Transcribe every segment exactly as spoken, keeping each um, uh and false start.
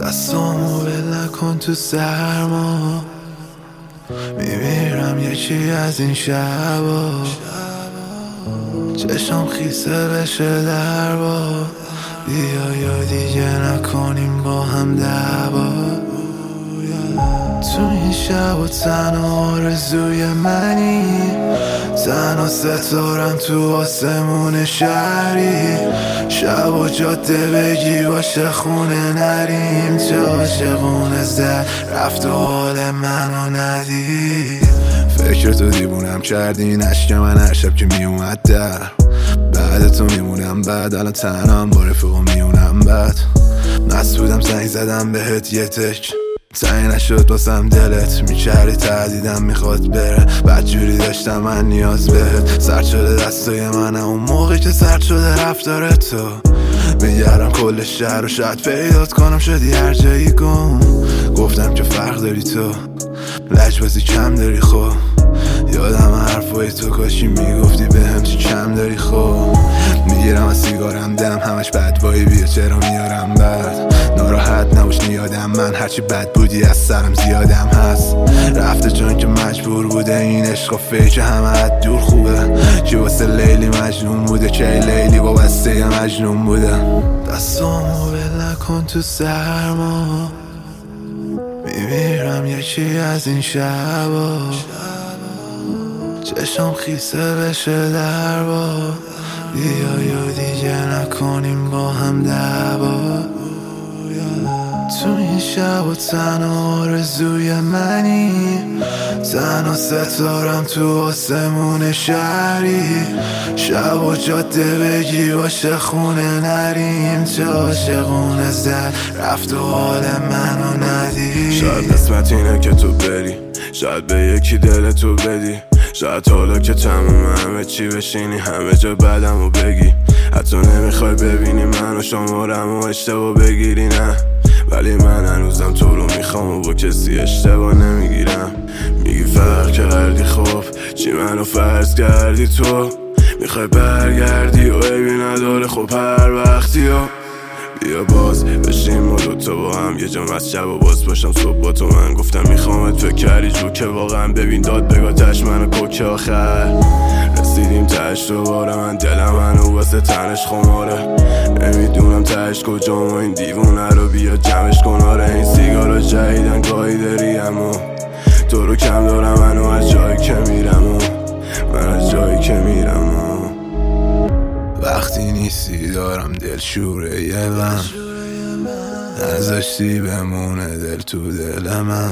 دستامو ول نکن تو سرما، میمیرم یکی از این شبا. چشم خیسه بشه دربا، بیا یا دیگه نکنیم با هم دعوا. تو این شب و تنها آرزوی منی، تنها ستارم تو آسمون شهری. شب و جاده بگی باشه خونه نریم، چه عاشقونه زد رفت و حال منو ندید. فکر تو دیوونم کردی، نشک من هر شب که میومد در بعد تو میمونم. بعد الان تنها هم با رفیقم میونم. بعد مست بودم زنگ زدم بهت یه تک، سعی نشد واسم دلت میچری، تهدیدم میخواد بره. بعد جوری داشتم من نیاز بهت، سرد شده دستای منم اون موقع که سرد شده رفتار تو. میگردم کل شهر و شاید پیدات کنم، شدی هر جایی گم. گفتم که فرق داری تو، لجبازی کم داری خب. یادم حرفای تو کاشی میگفتی بهم چی کم داری خب. میگیرم از سیگارم دم همش بد وای، بیا چرا میارم بعد. ناراحت نباش نیادم من، هرچی بد بودی از سرم زیادم هست. رفته چون که مجبور بوده، این عشق و فیک همه از دور خوبه. کی واسه لیلی مجنون بوده، کی لیلی با بسته مجنون بوده. دستامو ول نکن تو سرما، میمیرم یکی از این شبا. چشم خیسه بشه دربا، بیا یا دیگه نکنیم با هم دعوا. تو این شب و تنها آرزوی منی، تنها ستارم تو آسمون شهری. شب و جاده بگی باشه خونه نریم، چه عاشقونه زد رفت و حال منو ندید. شاید قسمت اینه که تو بری، شاید به یکی دل تو بدی. شاید حالا که تموم همه چی بشینی همه جا بدم و بگی. حتی نمیخوای ببینی منو شمارم و اشتباه بگیری نه، ولی من هنوزم تو رو میخوام و با کسی اشتباه نمیگیرم. میگی فرق کردی خب، چی منو فرض کردی تو؟ میخوای برگردی و عیبی نداره خب هر وقتی و بیا باز بشیم ما دوتا با هم یه جام از شب و باز باشم صبح با تو. من گفتم میخوامت تو کری جو که واقعا ببین داد بگاه تش منو کوک آخر. رسیدیم تش دوباره، من دلم منو واسه تنش خماره. نمیدونم تش کجام و این دیوونه رو بیا جمعش کن. آره این سیگارا جدیدن گاهی داری، اما تو رو کم دارم منو از جایی که میرم و من از جایی که میرم و وقتی نیستی دارم دل شوره یه من، نذاشتی بمونه دل تو دل من.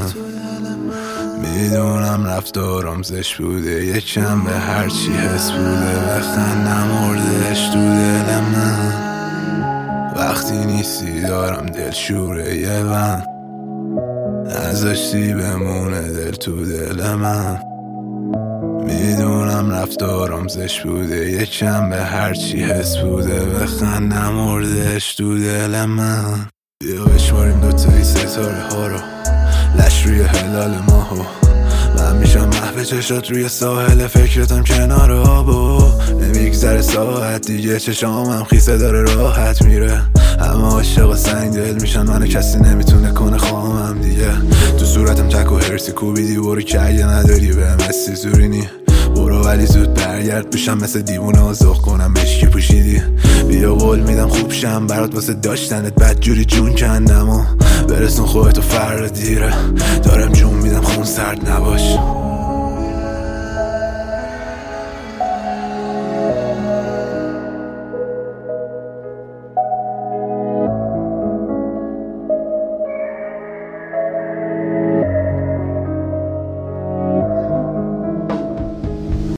میدونم رفتارم زشت بوده، یکم به هرچی حس بوده، بخندم مردش تو دل من. وقتی نیستی دارم دل شوره یه من، نذاشتی بمونه دل تو دل من. میدونم رفتارم زشت بوده، یکم به هرچی حس بوده، بخندم مردش تو دل من. بیا بشماریم دوتایی ستاره ها رو، لش روی هلال ماهو. من میشم محو چشات روی ساحل، فکرتم کنار آبو. نمیگذره ساعت دیگه، چشامم خیسه داره راحت میره. اما عاشق و سنگ دل میشن منو، کسی نمیتونه کنه خواهمم دیگه. تو صورتم تک و هرسی کوبیدی، برو که اگه نداری به مسی زورینی برو، ولی زود برگرد بشم مثل دیوونه و ذوق کنم بشکی پوشیدی. بیا قول میدم خوب شم برات واسه داشتنت، بد جوری جون کندم و برسون خودتو فردا دیره. دارم جون میدم خون سرد نباش.